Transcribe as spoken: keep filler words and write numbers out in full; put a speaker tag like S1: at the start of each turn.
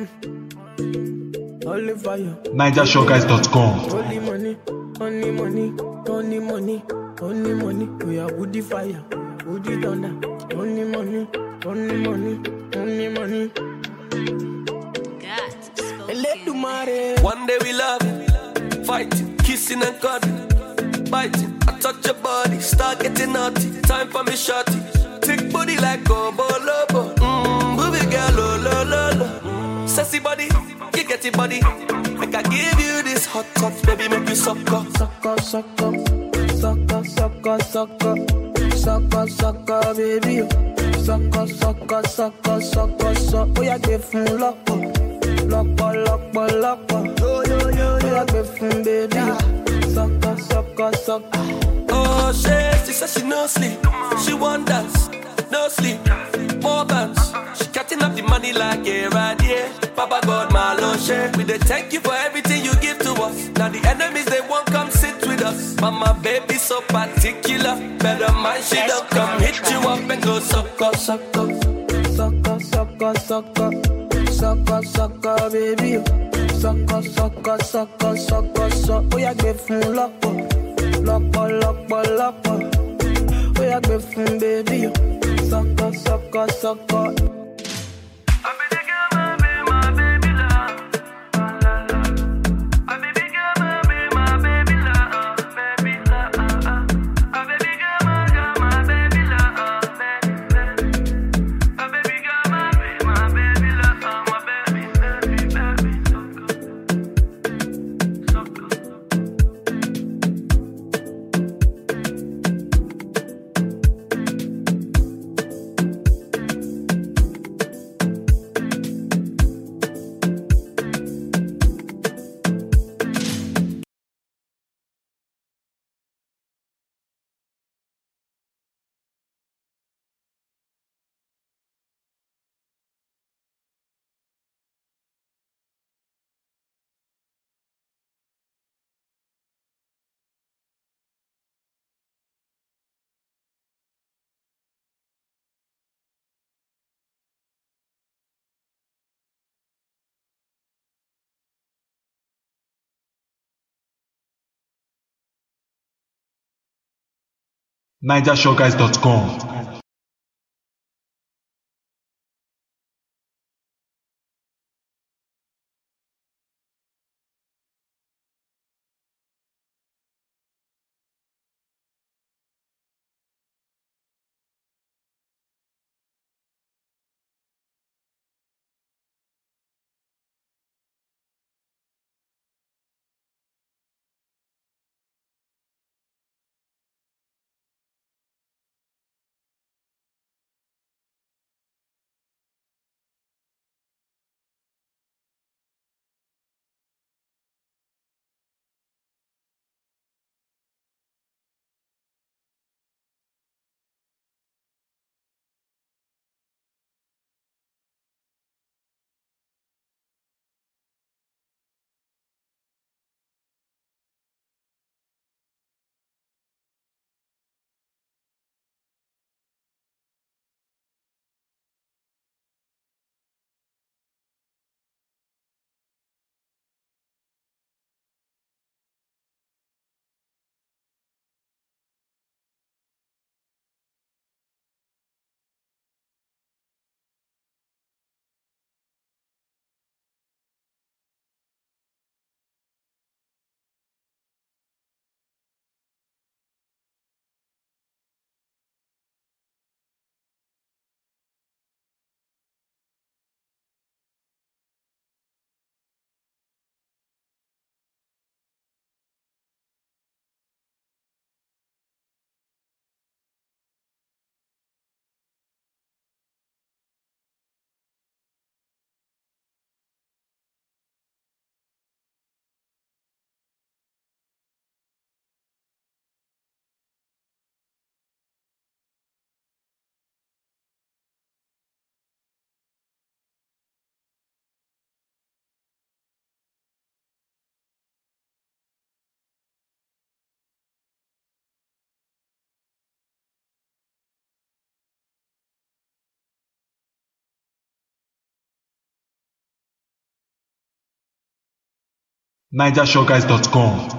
S1: Only fire.
S2: niger shore guys dot com.
S1: Only money, only money, only money, only money. We are woody fire, woody thunder. Only money, only money, only money. Let do mare.
S3: One day we love it, fighting, kissing and cuddling, biting. I touch your body, start getting naughty. Time for me shorty. Thick body like Gombo Lobo. Mmm, movie girl, lo lo lo lo. Sassy body, you get it body. Make I give you this hot touch, baby, make you suck up.
S1: Sucker, sucker, sucker, sucker, sucker, sucker, sucker, baby. Sucker, sucker, sucker, sucker, sucker. Oh, yeah, give me lock up, lock up, lock up, lock up. Yo, yo, yo, oh, yeah, give me baby. Sucker, sucker, sucker.
S3: Oh, she, she says she no sleep. She want dance, no sleep. More bands. She cutting up the money like a radier. Papa God, my Lord, share. We dey thank you for everything you give to us. Now the enemies, they won't come sit with us. Mama, baby, so particular. Better mind, she don't come hit you up and go sucker, sucker.
S1: Sucker, sucker, sucker, sucker, sucker, baby. Sucker, sucker, sucker, sucker, sucker. Oh, yeah, give me lock up, lock up, lock up, lock up. Oh, yeah, give me baby. Sucker, sucker, sucker.
S2: niger shore guys dot com. niger showguys dot com.